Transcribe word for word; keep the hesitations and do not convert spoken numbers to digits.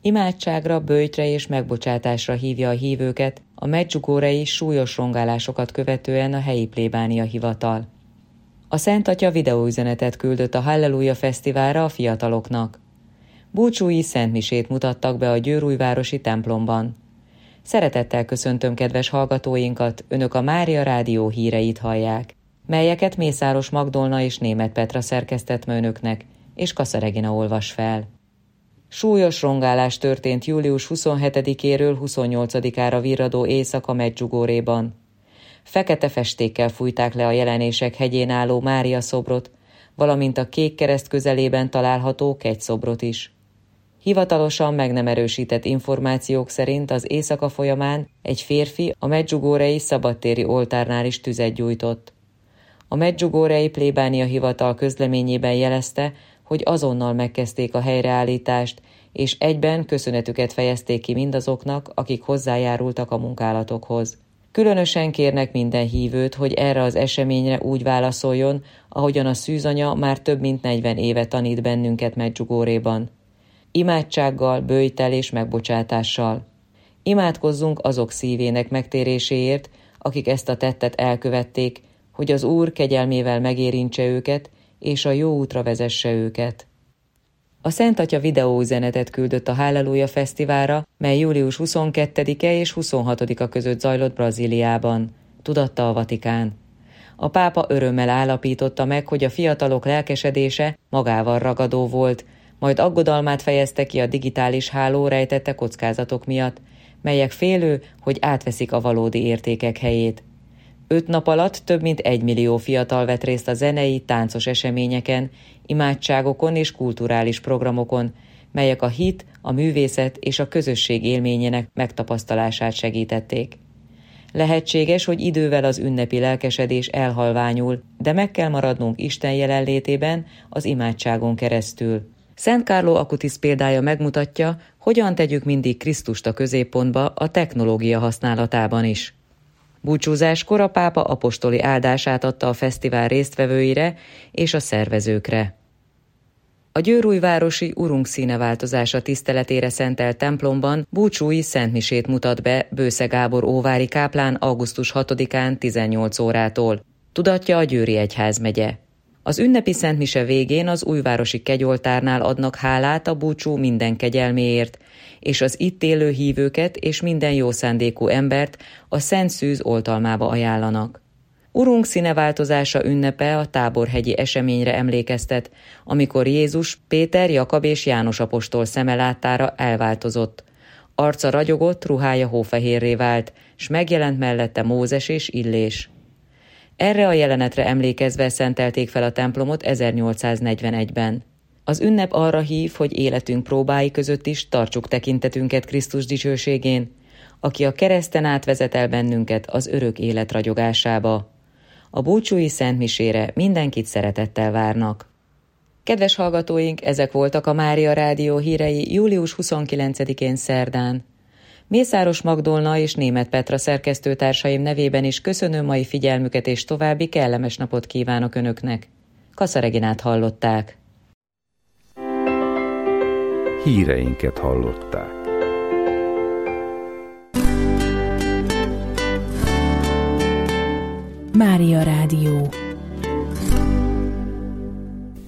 Imádságra, böjtre és megbocsátásra hívja a hívőket a medjugorjei súlyos rongálásokat követően a helyi plébánia hivatal. A Szent Atya videóüzenetet küldött a Halleluja Fesztiválra a fiataloknak. Búcsúi szentmisét mutattak be a győrújvárosi templomban. Szeretettel köszöntöm kedves hallgatóinkat, önök a Mária Rádió híreit hallják, melyeket Mészáros Magdolna és Németh Petra szerkesztett ma önöknek, és Kassa Regina olvas fel. Súlyos rongálás történt július huszonhetedikéről huszonnyolcadikára virradó éjszaka Medjugorjéban. Fekete festékkel fújták le a Jelenések hegyén álló Mária szobrot, valamint a Kék Kereszt közelében található kegyszobrot is. Hivatalosan meg nem erősített információk szerint az éjszaka folyamán egy férfi a medjugorjei szabadtéri oltárnál is tüzet gyújtott. A medjugorjei plébánia hivatal közleményében jelezte, hogy azonnal megkezdték a helyreállítást, és egyben köszönetüket fejezték ki mindazoknak, akik hozzájárultak a munkálatokhoz. Különösen kérnek minden hívőt, hogy erre az eseményre úgy válaszoljon, ahogyan a szűzanya már több mint negyven éve tanít bennünket Medjugorjéban. Imádsággal, böjttel és megbocsátással. Imádkozzunk azok szívének megtéréséért, akik ezt a tettet elkövették, hogy az Úr kegyelmével megérintse őket, és a jó útra vezesse őket. A Szent Atya videóüzenetet küldött a Halleluja Fesztiválra, mely július huszonkettedike és huszonhatodika között zajlott Brazíliában, tudatta a Vatikán. A pápa örömmel állapította meg, hogy a fiatalok lelkesedése magával ragadó volt, majd aggodalmát fejezte ki a digitális háló rejtette kockázatok miatt, melyek félő, hogy átveszik a valódi értékek helyét. Öt nap alatt több mint egy millió fiatal vett részt a zenei, táncos eseményeken, imádságokon és kulturális programokon, melyek a hit, a művészet és a közösség élményének megtapasztalását segítették. Lehetséges, hogy idővel az ünnepi lelkesedés elhalványul, de meg kell maradnunk Isten jelenlétében az imádságon keresztül. Szent Carlo Acutis példája megmutatja, hogyan tegyük mindig Krisztust a középpontba a technológia használatában is. Búcsúzáskor a pápa apostoli áldását adta a fesztivál résztvevőire és a szervezőkre. A győrújvárosi Urunk színeváltozása tiszteletére szentelt templomban búcsúi szentmisét mutat be Bősze Gábor óvári káplán augusztus hatodikán tizennyolc órától, tudatja a Győri Egyházmegye. Az ünnepi szentmise végén az újvárosi kegyoltárnál adnak hálát a búcsú minden kegyelméért, és az itt élő hívőket és minden jó szándékú embert a Szent Szűz oltalmába ajánlanak. Urunk színeváltozása ünnepe a táborhegyi eseményre emlékeztet, amikor Jézus Péter, Jakab és János apostol szeme láttára elváltozott. Arca ragyogott, ruhája hófehérré vált, s megjelent mellette Mózes és Illés. Erre a jelenetre emlékezve szentelték fel a templomot ezernyolcszáznegyvenegyben. Az ünnep arra hív, hogy életünk próbái között is tartsuk tekintetünket Krisztus dicsőségén, aki a kereszten átvezet el bennünket az örök élet ragyogásába. A búcsúi szentmisére mindenkit szeretettel várnak. Kedves hallgatóink, ezek voltak a Mária Rádió hírei július huszonkilencedikén szerdán. Mészáros Magdolna és Németh Petra szerkesztőtársaim nevében is köszönöm mai figyelmüket, és további kellemes napot kívánok Önöknek. Kassa Reginát hallották. Híreinket hallották. Mária Rádió.